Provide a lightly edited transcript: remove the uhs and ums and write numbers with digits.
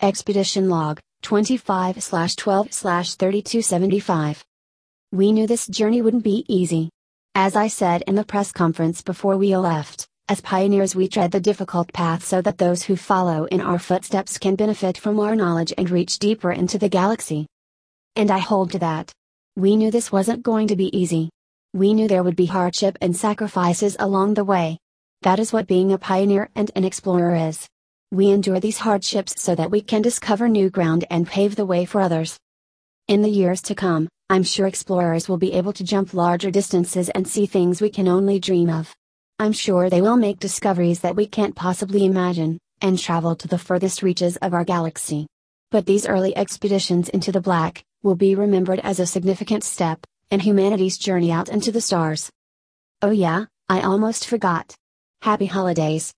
Expedition Log 25/12/3275. We knew this journey wouldn't be easy. As I said in the press conference before we left, as pioneers we tread the difficult path so that those who follow in our footsteps can benefit from our knowledge and reach deeper into the galaxy. And I hold to that. We knew this wasn't going to be easy. We knew there would be hardship and sacrifices along the way. That is what being a pioneer and an explorer is. We endure these hardships so that we can discover new ground and pave the way for others. In the years to come, I'm sure explorers will be able to jump larger distances and see things we can only dream of. I'm sure they will make discoveries that we can't possibly imagine, and travel to the furthest reaches of our galaxy. But these early expeditions into the black will be remembered as a significant step in humanity's journey out into the stars. Oh yeah, I almost forgot. Happy holidays.